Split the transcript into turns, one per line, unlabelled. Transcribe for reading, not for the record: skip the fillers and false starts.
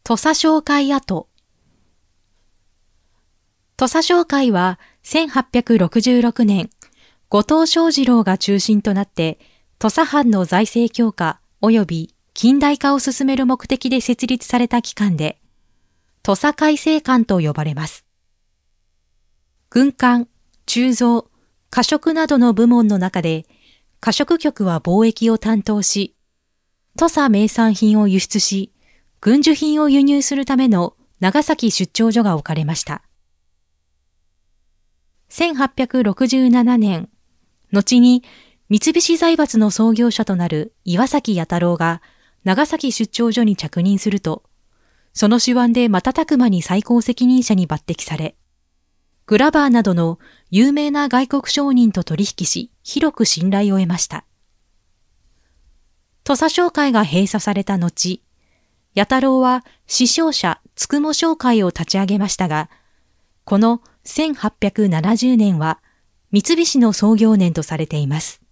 土佐商会跡。土佐商会は1866年、後藤象二郎が中心となって土佐藩の財政強化及び近代化を進める目的で設立された機関で、土佐会政官と呼ばれます。軍艦、鋳造、貨食などの部門の中で、貨食局は貿易を担当し、土佐名産品を輸出し、軍需品を輸入するための長崎出張所が置かれました。1867年、後に三菱財閥の創業者となる岩崎弥太郎が長崎出張所に着任すると、その手腕で瞬く間に最高責任者に抜擢され、グラバーなどの有名な外国商人と取引し、広く信頼を得ました。土佐商会が閉鎖された後、弥太郎は司商社つくも商会を立ち上げましたが、この1870年は三菱の創業年とされています。